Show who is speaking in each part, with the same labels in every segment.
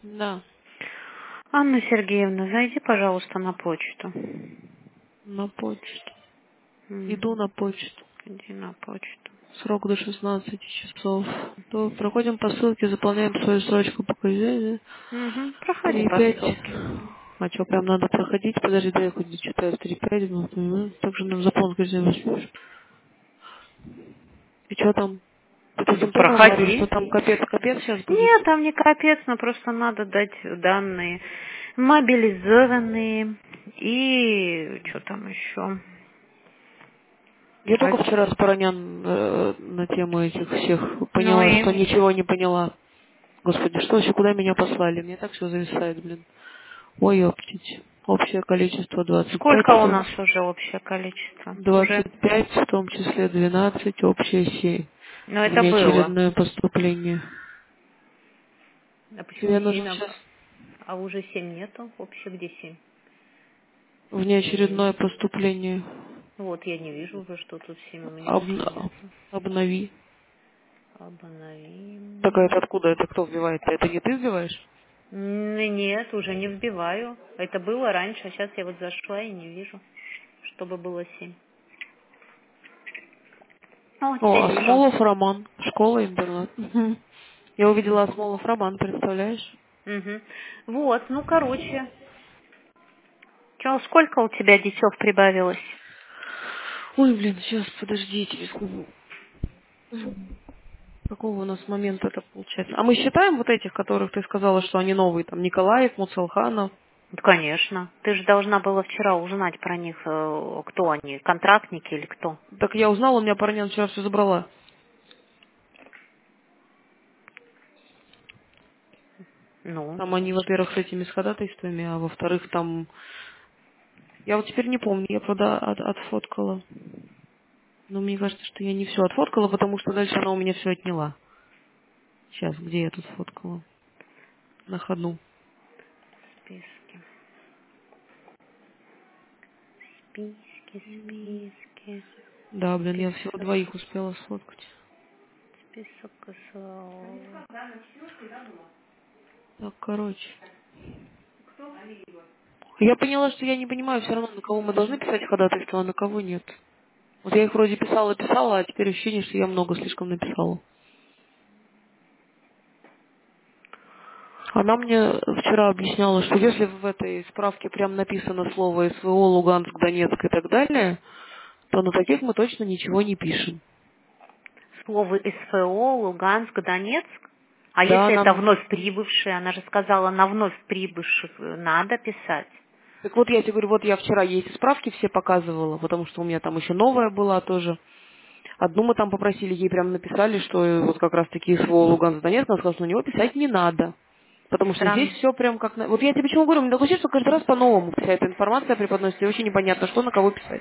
Speaker 1: Да.
Speaker 2: Анна Сергеевна, зайди, пожалуйста, на почту.
Speaker 1: На почту. Иду
Speaker 2: Мгм.
Speaker 1: на почту.
Speaker 2: Иди на почту.
Speaker 1: Срок до 16 часов. То проходим по ссылке, заполняем свою строчку показания.
Speaker 2: Угу. Проходи по
Speaker 1: 3,5.
Speaker 2: ссылке.
Speaker 1: А что, прям надо проходить? Подожди, дай я хоть зачитаю. 3,5. Также нам заполнить не успеешь. И что там? Ты этим тоже говоришь, что
Speaker 2: Проходи.
Speaker 1: там капец сейчас будет?
Speaker 2: Нет, там не капец, но просто надо дать данные. Мобилизованные. И что там еще?
Speaker 1: Я только вчера с Паранян на тему этих всех
Speaker 2: Ну
Speaker 1: поняла, что
Speaker 2: и
Speaker 1: ничего не поняла. Господи, что вообще, куда меня послали? Мне так все зависает, блин. Ой, ёптить. Общее количество 25,
Speaker 2: сколько у нас уже общее количество? Уже.
Speaker 1: 25, в том числе 12, общее 7.
Speaker 2: Ну это было.
Speaker 1: Внеочередное поступление.
Speaker 2: А почему
Speaker 1: Тебе нужно
Speaker 2: 7?
Speaker 1: сейчас
Speaker 2: А уже 7 нету? Вообще где 7?
Speaker 1: внеочередное поступление.
Speaker 2: Вот я не вижу уже, что тут 7 у меня вообще
Speaker 1: Обна-
Speaker 2: нету.
Speaker 1: Обнови. Так а это
Speaker 2: Обновим.
Speaker 1: откуда? Это кто вбивает? Это не ты вбиваешь?
Speaker 2: Нет, уже не вбиваю. Это было раньше, а сейчас я вот зашла и не вижу, чтобы было 7. О,
Speaker 1: О,
Speaker 2: теперь вижу.
Speaker 1: Осмолов Роман. Школа-интернат. Я увидела Осмолов Роман, представляешь?
Speaker 2: Угу. Вот, ну короче. Чё, сколько у тебя детей прибавилось?
Speaker 1: Ой, блин, сейчас, подожди, я тебе скажу. Какого у нас момента это получается? А мы считаем вот этих, которых ты сказала, что они новые, там, Николаев, Муцалханов?
Speaker 2: Да, конечно. Ты же должна была вчера узнать про них, кто они, контрактники или кто.
Speaker 1: Так я узнала, у меня Паранян вчера все забрала.
Speaker 2: Ну,
Speaker 1: Там они, во-первых, с этими с ходатайствами, а во-вторых, там... Я вот теперь не помню, я, правда, отфоткала. Но мне кажется, что я не все отфоткала, потому что дальше она у меня все отняла. Сейчас, где я тут фоткала? На ходу.
Speaker 2: списки. Списки.
Speaker 1: Да, блин, я всего
Speaker 2: Список.
Speaker 1: двоих успела сфоткать.
Speaker 2: Список СЛО.
Speaker 1: Так, короче. Я поняла, что я не понимаю все равно, на кого мы должны писать ходатайство, а на кого нет. Вот я их вроде писала, а теперь ощущение, что я много слишком написала. Она мне вчера объясняла, что если в этой справке прям написано слово СВО, Луганск, Донецк и так далее, то на таких мы точно ничего не пишем.
Speaker 2: Слово СФО, Луганск, Донецк. А
Speaker 1: Да,
Speaker 2: если это
Speaker 1: нам...
Speaker 2: вновь прибывшие? Она же сказала, на вновь прибывших надо писать.
Speaker 1: Так вот я тебе говорю, вот я вчера ей эти справки все показывала, потому что у меня там еще новая была тоже. Одну мы там попросили, ей прям написали, что вот как раз таки СВО, Луганск, Донецк, она сказала, что на него писать не надо. Потому что здесь
Speaker 2: Странно.
Speaker 1: все прям как... Вот я тебе почему говорю, мне такое чувство, что каждый раз по-новому вся эта информация преподносится, и очень непонятно, что на кого писать.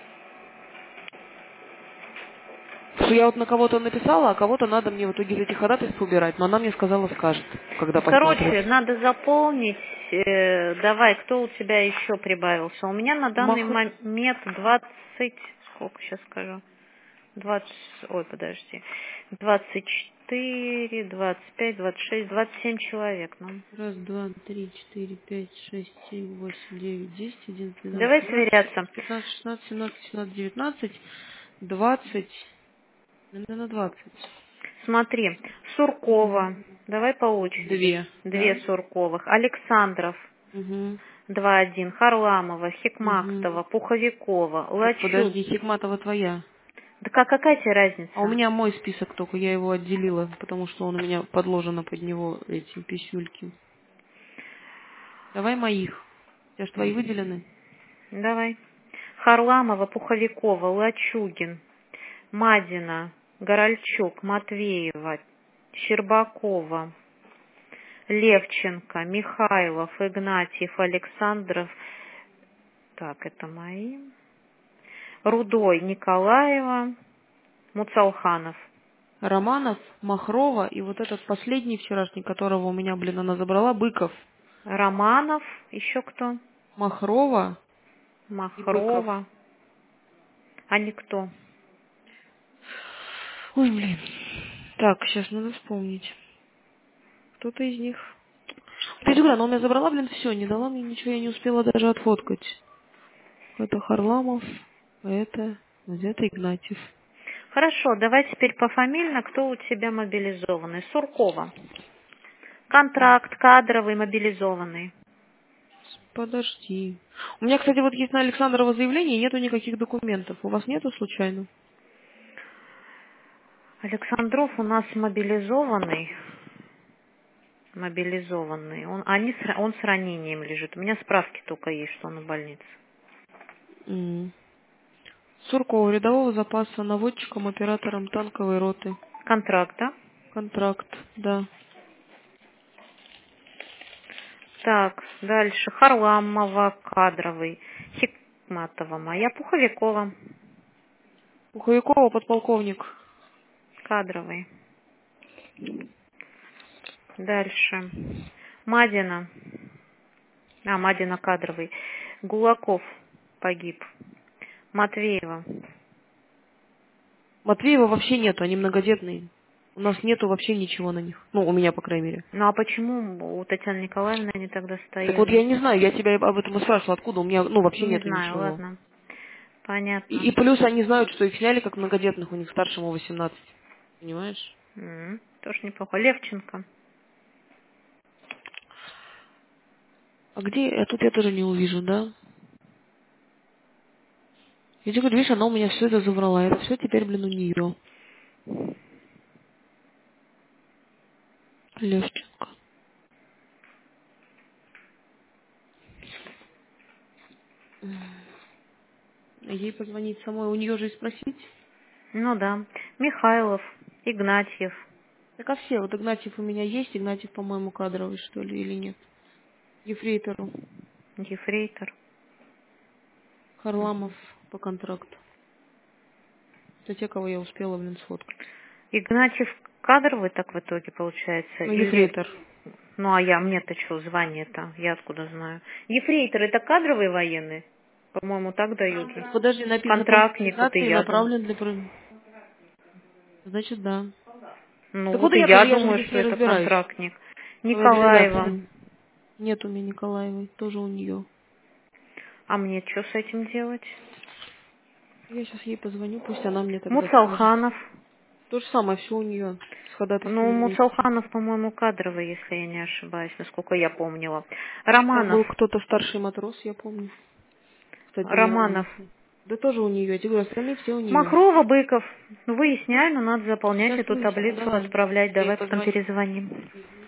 Speaker 1: Что я вот на кого-то написала, а кого-то надо мне в итоге из этих ходатайств убирать, но она мне сказала, скажет, когда посмотрит.
Speaker 2: Короче, надо заполнить. Давай, кто у тебя еще прибавился? У меня на данный
Speaker 1: Мах...
Speaker 2: момент 20. Сколько сейчас скажу? 20. Ой, подожди. 24, 25, 26, 27 человек. Ну.
Speaker 1: Раз, два, три, четыре, пять, шесть, семь, восемь, девять, десять, одиннадцать, двенадцать,
Speaker 2: Давай
Speaker 1: тринадцать,
Speaker 2: сверяться.
Speaker 1: 15, 16, 17, 18, 19, 20, наверное, 20.
Speaker 2: Смотри, Суркова. Давай по очереди.
Speaker 1: Две,
Speaker 2: Две
Speaker 1: да?
Speaker 2: Сурковых. Александров.
Speaker 1: Угу,
Speaker 2: 2-1. Харламова,
Speaker 1: угу.
Speaker 2: Хикмактова, Пуховикова,
Speaker 1: Так,
Speaker 2: Лачу.
Speaker 1: подожди, Хикматова твоя.
Speaker 2: Да какая тебе
Speaker 1: А у
Speaker 2: разница?
Speaker 1: меня мой список только, я его отделила, потому что он у меня подложено под него, эти писюльки. Давай моих. У тебя ж твои выделены?
Speaker 2: Давай. Харламова, Пуховикова, Лачугин, Мадина, Горальчук, Матвеева, Щербакова, Левченко, Михайлов, Игнатьев, Александров. Так, это мои. Рудой, Николаева, Муцалханов.
Speaker 1: Романов, Махрова и вот этот последний вчерашний, которого у меня, блин, она забрала, Быков.
Speaker 2: Романов, еще кто?
Speaker 1: Махрова и Быков.
Speaker 2: Махрова. А никто.
Speaker 1: Ой, блин. Так, сейчас надо вспомнить. Кто-то из них. Ты же говорю, она у меня забрала, блин, все, не дала мне ничего, я не успела даже отфоткать. Это Харламов, это Игнатьев.
Speaker 2: Хорошо, давай теперь пофамильно, кто у тебя мобилизованный. Суркова. Контракт, кадровый, мобилизованный.
Speaker 1: Подожди. У меня, кстати, вот есть на Александрова заявление, нету никаких документов. У вас нету случайно?
Speaker 2: Александров у нас мобилизованный. Мобилизованный. Он с ранением лежит. У меня справки только есть, что он в больнице.
Speaker 1: Суркова, рядового запаса, наводчиком, оператором танковой роты.
Speaker 2: Контракт, да?
Speaker 1: Контракт, да.
Speaker 2: Так, дальше. Харламова, кадровый. Хикматова моя. Пуховикова,
Speaker 1: Пуховикова, подполковник.
Speaker 2: кадровый. Дальше. Мадина. Мадина кадровый. Гулаков погиб. Матвеева.
Speaker 1: Матвеева вообще нету, они многодетные. У нас нету вообще ничего на них. Ну, у меня, по крайней мере.
Speaker 2: Ну а почему у Татьяны Николаевны они тогда стояли?
Speaker 1: Так вот, я не знаю, я тебя об этом и спрашивала, откуда у меня, вообще
Speaker 2: Не
Speaker 1: нету
Speaker 2: знаю,
Speaker 1: ничего.
Speaker 2: ладно. Понятно.
Speaker 1: И плюс они знают, что их сняли как многодетных, у них старшему 18. Понимаешь?
Speaker 2: Тоже неплохо. Левченко.
Speaker 1: А где? Тут я тоже не увижу, да? Я тебе говорю, видишь, она у меня все это забрала. Это все теперь, блин, у нее. Левченко. Ей позвонить самой, у нее же и спросить.
Speaker 2: Ну да. Михайлов. Игнатьев.
Speaker 1: Так а все, вот Игнатьев у меня есть, Игнатьев, по-моему, кадровый, что ли, или нет? Ефрейтору.
Speaker 2: Ефрейтор.
Speaker 1: Харламов по контракту. Это те, кого я успела, блин, сфоткать.
Speaker 2: Игнатьев кадровый так в итоге получается?
Speaker 1: Ну,
Speaker 2: Или...
Speaker 1: ефрейтор.
Speaker 2: Ну а мне-то что, звание-то? Я откуда знаю? Ефрейтор это кадровый военный? По-моему, так дают же.
Speaker 1: Подожди, написано по
Speaker 2: Контрактник, вот и
Speaker 1: мобилизации
Speaker 2: я думаю.
Speaker 1: направлен для... Значит, да.
Speaker 2: Ну
Speaker 1: Так
Speaker 2: вот
Speaker 1: вот
Speaker 2: и
Speaker 1: я
Speaker 2: я
Speaker 1: тоже, я же
Speaker 2: думаю,
Speaker 1: говорю, с
Speaker 2: что
Speaker 1: ней
Speaker 2: это
Speaker 1: разбираюсь.
Speaker 2: контрактник.
Speaker 1: По
Speaker 2: Николаева.
Speaker 1: мобилизации. Нет у меня Николаевой, тоже у нее.
Speaker 2: А мне что с этим делать?
Speaker 1: Я сейчас ей позвоню, пусть она мне тогда скажет.
Speaker 2: Муцалханов.
Speaker 1: То же самое, все у нее с
Speaker 2: Ну,
Speaker 1: ходатайством вместе.
Speaker 2: Муцалханов, по-моему, кадровый, если я не ошибаюсь, насколько я помнила.
Speaker 1: Там
Speaker 2: Романов.
Speaker 1: был кто-то старший матрос, я помню. Кстати, не
Speaker 2: Романов.
Speaker 1: Романов. Да тоже у нее. Я тебе говорю, остальные все у нее.
Speaker 2: Махрова, Быков. Выясняю, но надо заполнять
Speaker 1: Сейчас
Speaker 2: эту
Speaker 1: выясню,
Speaker 2: таблицу,
Speaker 1: давай.
Speaker 2: отправлять.
Speaker 1: Я ей
Speaker 2: Давай потом
Speaker 1: позвоню.
Speaker 2: перезвоним.